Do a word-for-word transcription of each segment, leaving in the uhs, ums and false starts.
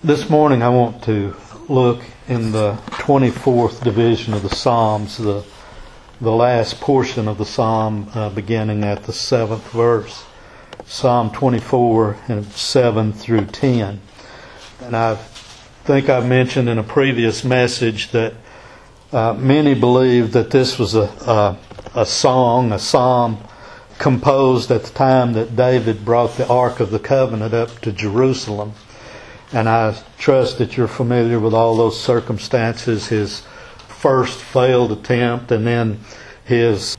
This morning I want to look in the twenty-fourth division of the Psalms, the the last portion of the Psalm uh, beginning at the seventh verse. Psalm twenty-four and seven through ten. And I think I mentioned in a previous message that uh, many believe that this was a, a, a song, a psalm composed at the time that David brought the Ark of the Covenant up to Jerusalem. And I trust that you're familiar with all those circumstances, his first failed attempt and then his,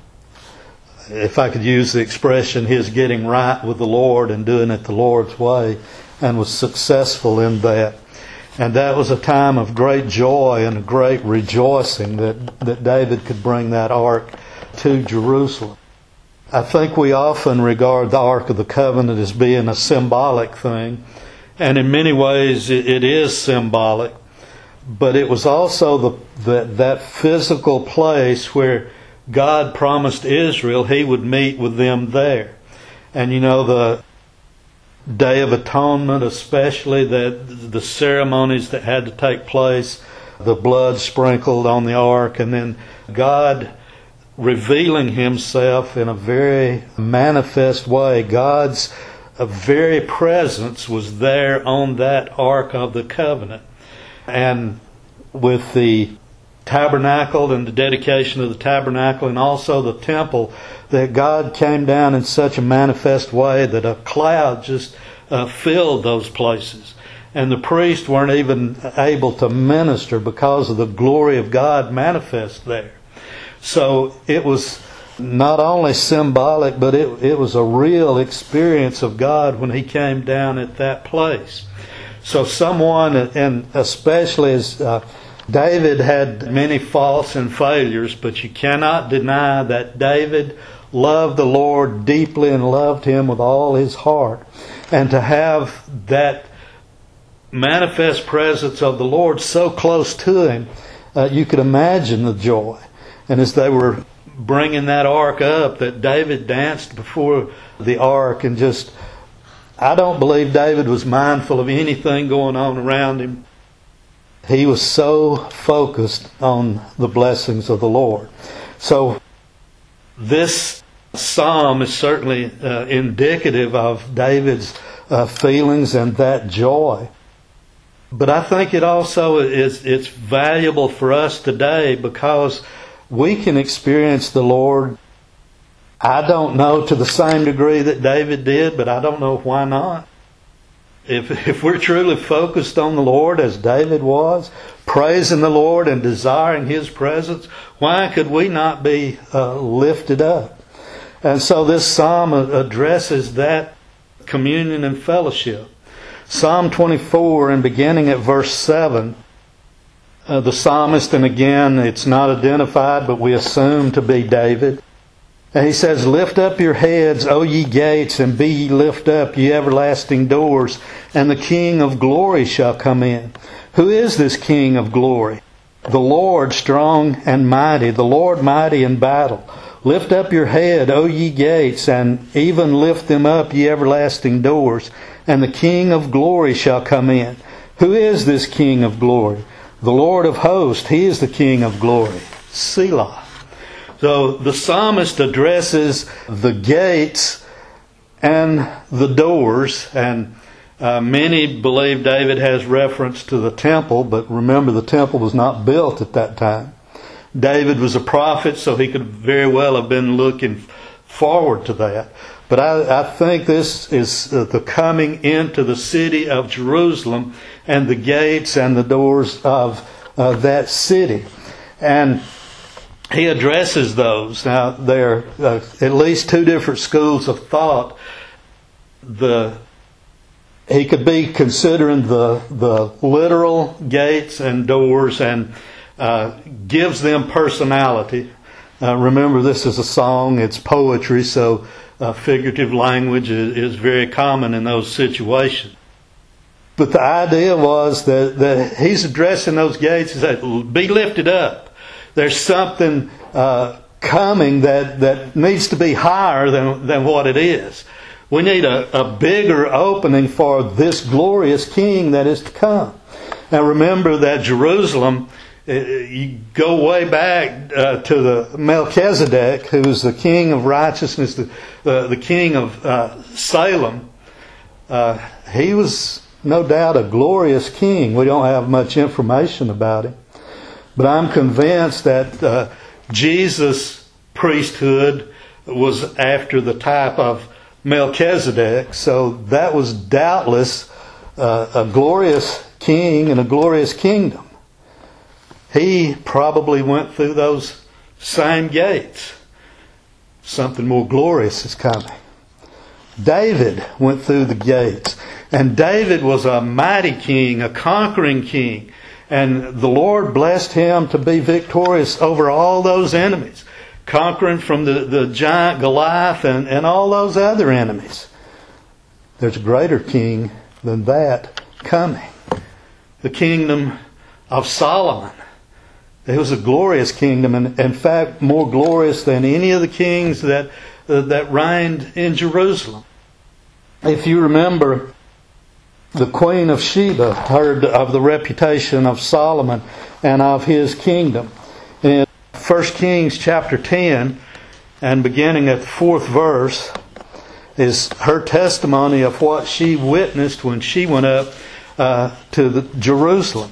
if I could use the expression, his getting right with the Lord and doing it the Lord's way, and was successful in that. And that was a time of great joy and a great rejoicing that, that David could bring that ark to Jerusalem. I think we often regard the Ark of the Covenant as being a symbolic thing. And in many ways it is symbolic, but it was also the, the that physical place where God promised Israel He would meet with them there. And you know, the Day of Atonement especially, that the ceremonies that had to take place, the blood sprinkled on the ark, and then God revealing Himself in a very manifest way. God's a very presence was there on that Ark of the Covenant. And with the tabernacle and the dedication of the tabernacle and also the temple, that God came down in such a manifest way that a cloud just uh, filled those places. And the priests weren't even able to minister because of the glory of God manifest there. So it was not only symbolic, but it, it was a real experience of God when He came down at that place. So someone, and especially as uh, David had many faults and failures, but you cannot deny that David loved the Lord deeply and loved Him with all his heart. And to have that manifest presence of the Lord so close to him, uh, you could imagine the joy. And as they were bringing that ark up, that David danced before the ark, and just, I don't believe David was mindful of anything going on around him. He was so focused on the blessings of the Lord. So this psalm is certainly uh, indicative of David's uh, feelings and that joy. But I think it also is it's valuable for us today, because we can experience the Lord, I don't know to the same degree that David did, but I don't know why not. If if we're truly focused on the Lord as David was, praising the Lord and desiring His presence, why could we not be uh, lifted up? And so this psalm addresses that communion and fellowship. Psalm twenty-four, and beginning at verse seven, Uh, the psalmist, and again, it's not identified, but we assume to be David. And he says, "Lift up your heads, O ye gates, and be ye lift up, ye everlasting doors, and the King of glory shall come in." Who is this King of glory? The Lord strong and mighty, the Lord mighty in battle. Lift up your head, O ye gates, and even lift them up, ye everlasting doors, and the King of glory shall come in. Who is this King of glory? The Lord of hosts, He is the King of glory. Selah. So the psalmist addresses the gates and the doors, and uh, many believe David has reference to the temple, but remember, the temple was not built at that time. David was a prophet, so he could very well have been looking forward to that. But I, I think this is the coming into the city of Jerusalem and the gates and the doors of uh, that city. And he addresses those. Now, there are uh, at least two different schools of thought. The He could be considering the, the literal gates and doors, and uh, gives them personality. Uh, remember, this is a song, it's poetry, so Uh, figurative language is, is very common in those situations. But the idea was that, that he's addressing those gates and said, be lifted up. There's something uh, coming that, that needs to be higher than, than what it is. We need a, a bigger opening for this glorious King that is to come. Now remember that Jerusalem, you go way back uh, to the Melchizedek, who's the king of righteousness, the, uh, the king of uh, Salem. Uh, he was no doubt a glorious king. We don't have much information about him. But I'm convinced that uh, Jesus' priesthood was after the type of Melchizedek. So that was doubtless uh, a glorious king and a glorious kingdom. He probably went through those same gates. Something more glorious is coming. David went through the gates. And David was a mighty king, a conquering king. And the Lord blessed him to be victorious over all those enemies. Conquering from the, the giant Goliath and, and all those other enemies. There's a greater king than that coming. The kingdom of Solomon. It was a glorious kingdom, and in fact more glorious than any of the kings that uh, that reigned in Jerusalem. If you remember, the Queen of Sheba heard of the reputation of Solomon and of his kingdom. In First Kings chapter ten, and beginning at the fourth verse, is her testimony of what she witnessed when she went up uh, to the Jerusalem.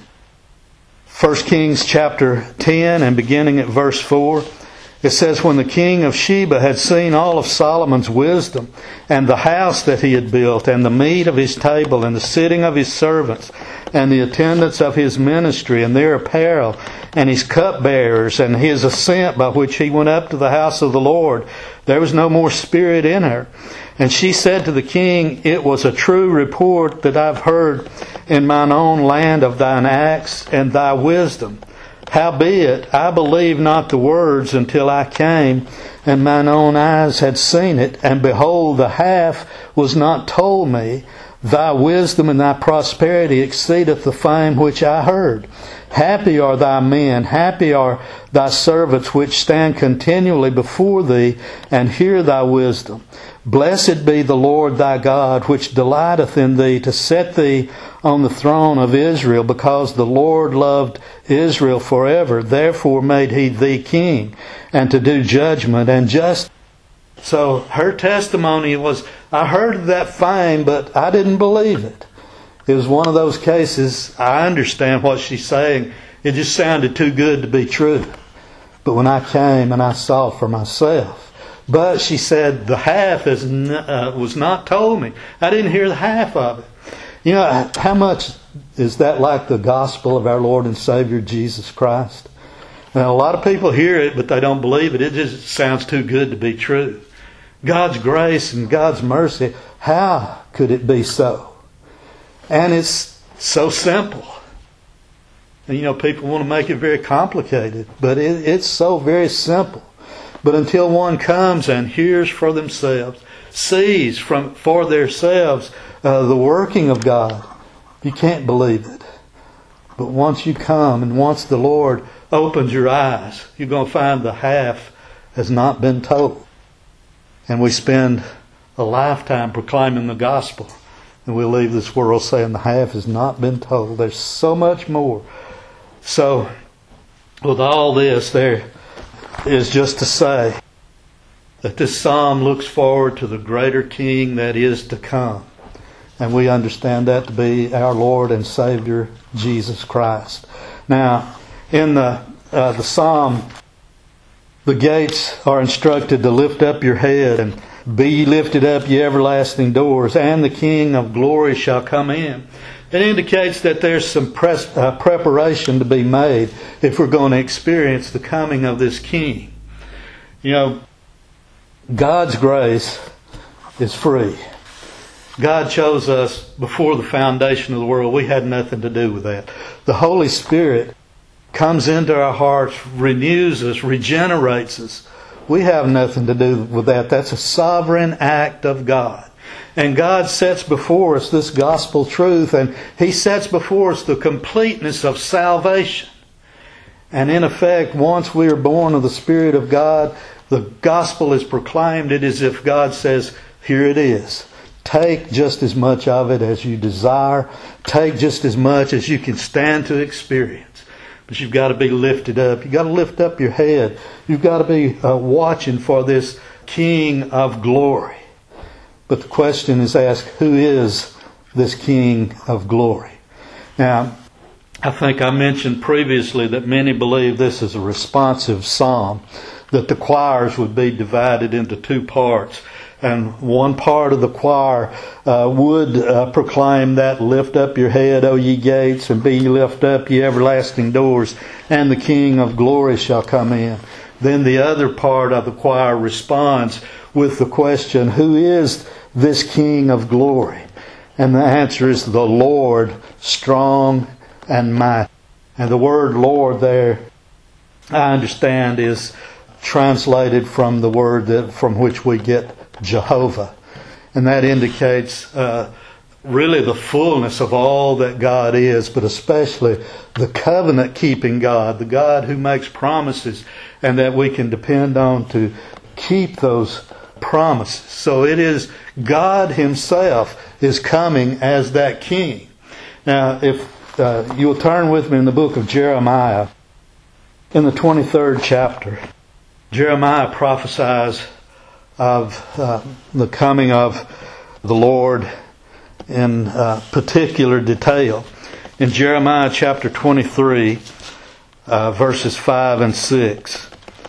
First Kings chapter ten, and beginning at verse four, it says, "When the king of Sheba had seen all of Solomon's wisdom, and the house that he had built, and the meat of his table, and the sitting of his servants, and the attendance of his ministry, and their apparel, and his cupbearers, and his ascent by which he went up to the house of the Lord, there was no more spirit in her. And she said to the king, It was a true report that I've heard in mine own land of thine acts and thy wisdom. Howbeit, I believed not the words until I came, and mine own eyes had seen it, and behold, the half was not told me. Thy wisdom and thy prosperity exceedeth the fame which I heard. Happy are thy men, happy are thy servants which stand continually before thee, and hear thy wisdom. Blessed be the Lord thy God, which delighteth in thee to set thee on the throne of Israel, because the Lord loved Israel forever. Therefore made he thee king, and to do judgment and justice." So her testimony was, I heard of that fame, but I didn't believe it. It was one of those cases, I understand what she's saying. It just sounded too good to be true. But when I came and I saw for myself. But she said, the half is n- uh, was not told me. I didn't hear the half of it. You know, how much is that like the gospel of our Lord and Savior Jesus Christ? Now, a lot of people hear it, but they don't believe it. It just sounds too good to be true. God's grace and God's mercy, how could it be so? And it's so simple. And you know, people want to make it very complicated, but it, it's so very simple. But until one comes and hears for themselves, sees from for themselves uh, the working of God, you can't believe it. But once you come and once the Lord opens your eyes, you're going to find the half has not been told. And we spend a lifetime proclaiming the gospel, and we leave this world saying the half has not been told. There's so much more. So, with all this, there is just to say that this psalm looks forward to the greater King that is to come. And we understand that to be our Lord and Savior, Jesus Christ. Now, in the uh, the psalm, the gates are instructed to lift up your head, and be ye lifted up, ye everlasting doors, and the King of glory shall come in. It indicates that there's some pres- uh, preparation to be made if we're going to experience the coming of this King. You know, God's grace is free. God chose us before the foundation of the world. We had nothing to do with that. The Holy Spirit comes into our hearts, renews us, regenerates us. We have nothing to do with that. That's a sovereign act of God. And God sets before us this gospel truth, and He sets before us the completeness of salvation. And in effect, once we are born of the Spirit of God, the gospel is proclaimed. It is as if God says, here it is. Take just as much of it as you desire. Take just as much as you can stand to experience. But you've got to be lifted up. You've got to lift up your head. You've got to be uh, watching for this King of glory. But the question is asked, who is this King of glory? Now, I think I mentioned previously that many believe this is a responsive psalm, that the choirs would be divided into two parts. And one part of the choir uh, would uh, proclaim that, lift up your head, O ye gates, and be ye lift up, ye everlasting doors, and the King of glory shall come in. Then the other part of the choir responds with the question, who is this King of glory? And the answer is the Lord, strong and mighty. And the word Lord there, I understand, is translated from the word that from which we get Jehovah. And that indicates uh, really the fullness of all that God is, but especially the covenant-keeping God, the God who makes promises and that we can depend on to keep those promises. So it is God Himself is coming as that King. Now, if uh, you'll turn with me in the book of Jeremiah, in the twenty-third chapter, Jeremiah prophesies of uh, the coming of the Lord in uh, particular detail. In Jeremiah chapter twenty-three, uh, verses five and six.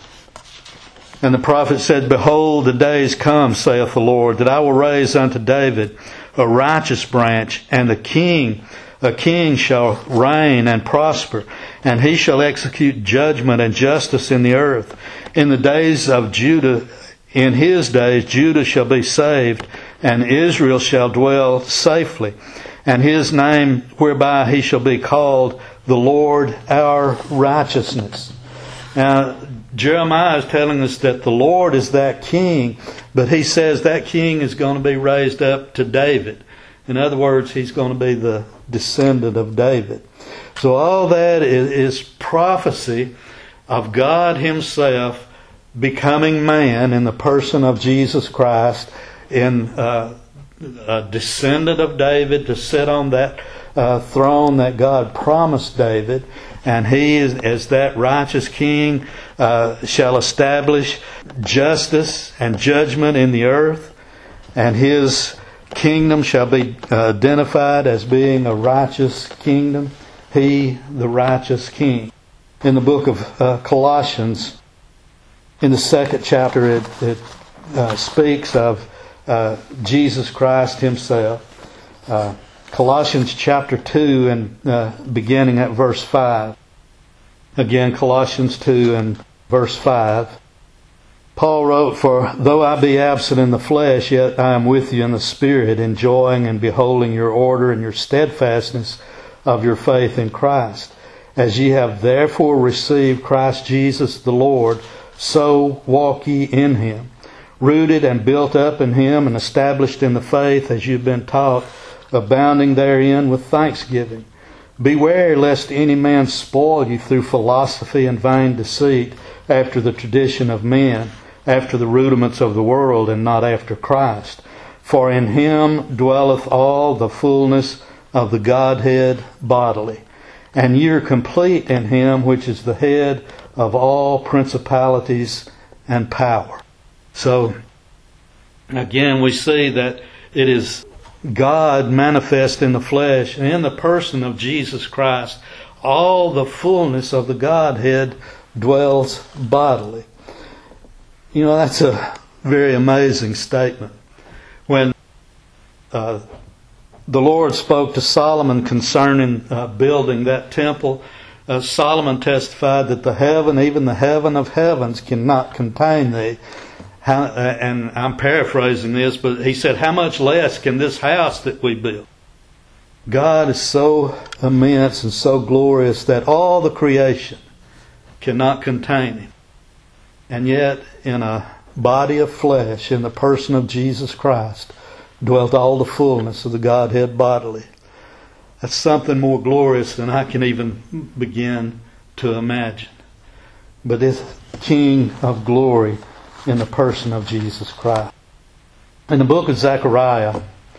And the prophet said, behold, the days come, saith the Lord, that I will raise unto David a righteous branch, and the king, a king shall reign and prosper, and he shall execute judgment and justice in the earth. In the days of Judah, in his days, Judah shall be saved, and Israel shall dwell safely. And his name whereby he shall be called the Lord our righteousness. Now, Jeremiah is telling us that the Lord is that king, but he says that king is going to be raised up to David. In other words, he's going to be the descendant of David. So all that is, is prophecy of God Himself becoming man in the person of Jesus Christ, in uh, a descendant of David to sit on that uh, throne that God promised David. And He, is, as that righteous King, uh, shall establish justice and judgment in the earth. And His kingdom shall be uh, identified as being a righteous kingdom. He, the righteous King. In the book of uh, Colossians, in the second chapter, it, it uh, speaks of uh, Jesus Christ Himself. Uh, Colossians chapter two, and uh, beginning at verse five. Again, Colossians two and verse five. Paul wrote, for though I be absent in the flesh, yet I am with you in the Spirit, enjoying and beholding your order and your steadfastness of your faith in Christ. As ye have therefore received Christ Jesus the Lord, so walk ye in Him, rooted and built up in Him, and established in the faith as you've been taught, abounding therein with thanksgiving. Beware lest any man spoil you through philosophy and vain deceit, after the tradition of men, after the rudiments of the world, and not after Christ. For in Him dwelleth all the fullness of the Godhead bodily. And ye are complete in Him which is the head of all principalities and power. So, again, we see that it is God manifest in the flesh, and in the person of Jesus Christ, all the fullness of the Godhead dwells bodily. You know, that's a very amazing statement. When uh, the Lord spoke to Solomon concerning uh, building that temple, uh, Solomon testified that the heaven, even the heaven of heavens, cannot contain thee. How, uh, and I'm paraphrasing this, but he said, how much less can this house that we build? God is so immense and so glorious that all the creation cannot contain Him. And yet, in a body of flesh, in the person of Jesus Christ, dwelt all the fullness of the Godhead bodily. That's something more glorious than I can even begin to imagine. But it's King of glory in the person of Jesus Christ. In the book of Zechariah,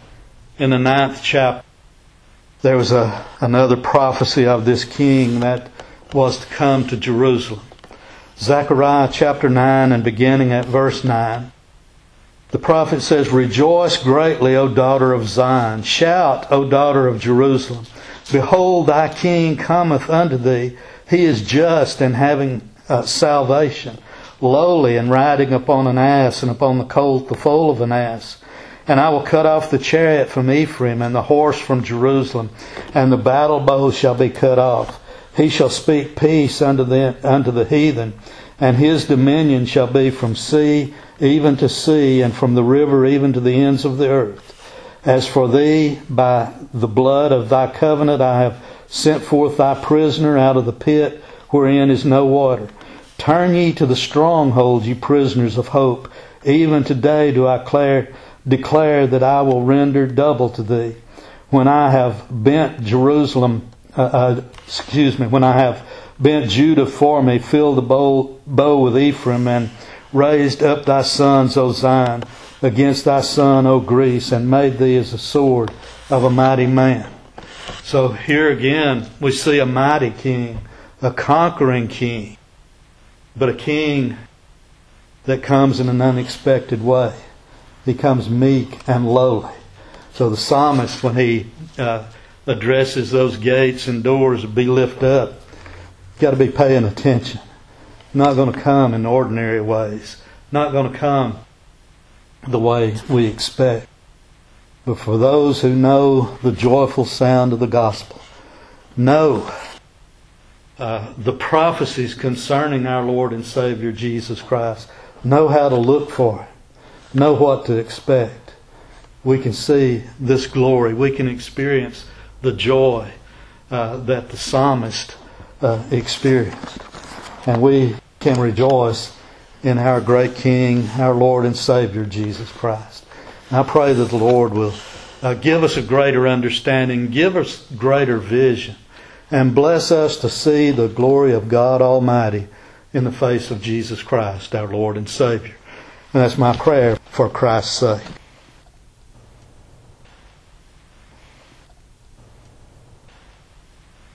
in the ninth chapter, there was a, another prophecy of this king that was to come to Jerusalem. Zechariah chapter nine and beginning at verse nine. The prophet says, "Rejoice greatly, O daughter of Zion. Shout, O daughter of Jerusalem. Behold, thy king cometh unto thee. He is just and having uh, salvation, lowly and riding upon an ass, and upon the colt the foal of an ass. And I will cut off the chariot from Ephraim, and the horse from Jerusalem, and the battle bow shall be cut off. He shall speak peace unto the, unto the heathen, and his dominion shall be from sea even to sea, and from the river even to the ends of the earth. As for thee, by the blood of thy covenant I have sent forth thy prisoner out of the pit wherein is no water. Turn ye to the stronghold, ye prisoners of hope. Even today do I declare, declare that I will render double to thee. When I have bent Jerusalem, uh, uh, excuse me, when I have bent Judah for me, filled the bow, bow with Ephraim, and raised up thy sons, O Zion, against thy son, O Greece, and made thee as a sword of a mighty man." So here again we see a mighty king, a conquering king, but a king that comes in an unexpected way. He comes meek and lowly. So the psalmist, when he uh, addresses those gates and doors to be lifted up, got to be paying attention. Not going to come in ordinary ways. Not going to come the way we expect. But for those who know the joyful sound of the gospel, know uh, the prophecies concerning our Lord and Savior Jesus Christ, know how to look for it, know what to expect, we can see this glory. We can experience the joy uh, that the psalmist uh, experienced. And we can rejoice in our great King, our Lord and Savior, Jesus Christ. And I pray that the Lord will uh, give us a greater understanding, give us greater vision, and bless us to see the glory of God Almighty in the face of Jesus Christ, our Lord and Savior. And that's my prayer for Christ's sake.